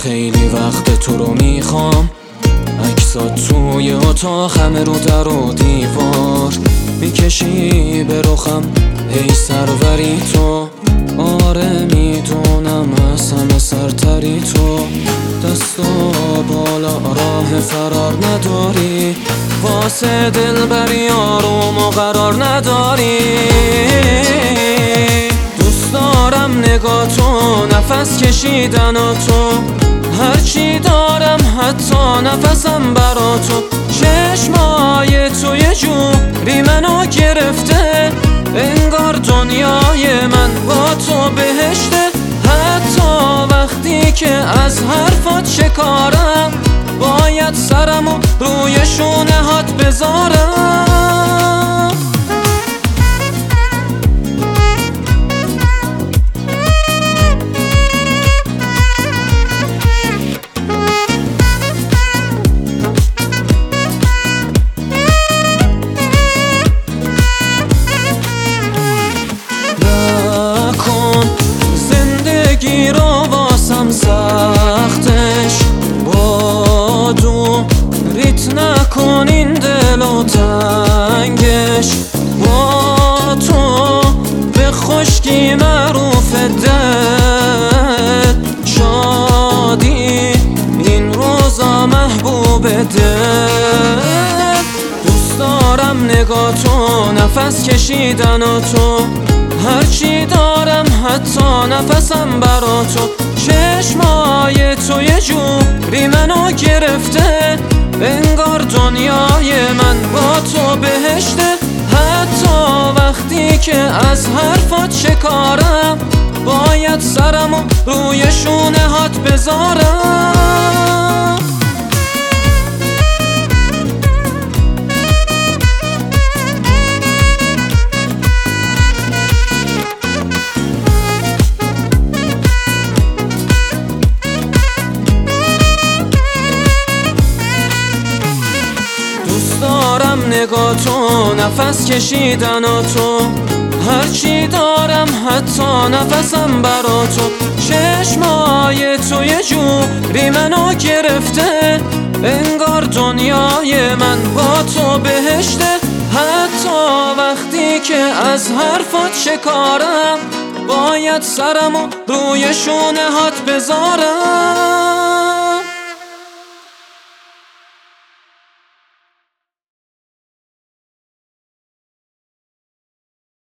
خیلی وقت تو رو میخوام، عکسات توی اتاق همه رو در و دیوار میکشی به رخم، هی سروری تو. آره میدونم از همه سرتری تو، دست و بالا راه فرار نداری، واسه دلبری آروم و قرار نداری. دوست دارم نگاه تو، نفس کشیدن و تو، هرچی دارم حتی نفسم برا تو. چشمای تو یه جوری منو گرفته، انگار دنیای من با تو بهشته. حتی وقتی که از حرفات شکارم، باید سرمو روی شونه هات بذارم. زندگی رو واسم سختش، با دوریت نکن این دل و تنگش. با تو به خشکی معروف دل، شادی این روزا محبوب دل. دوست دارم نگاه تو، نفس کشیدن و تو، هرچی دارم حتی نفسم برا تو. چشمای تو یه جوری منو گرفته، انگار دنیای من با تو بهشته. حتی وقتی که از حرفات شکارم، باید سرمو روی شونه هات بذارم. نگاه تو، نفس کشیدن و تو، هرچی دارم حتی نفسم برا تو. چشمای تو یه جوری منو گرفته، انگار دنیای من با تو بهشته. حتی وقتی که از حرفات شکارم، باید سرمو روی شونه هات بذارم.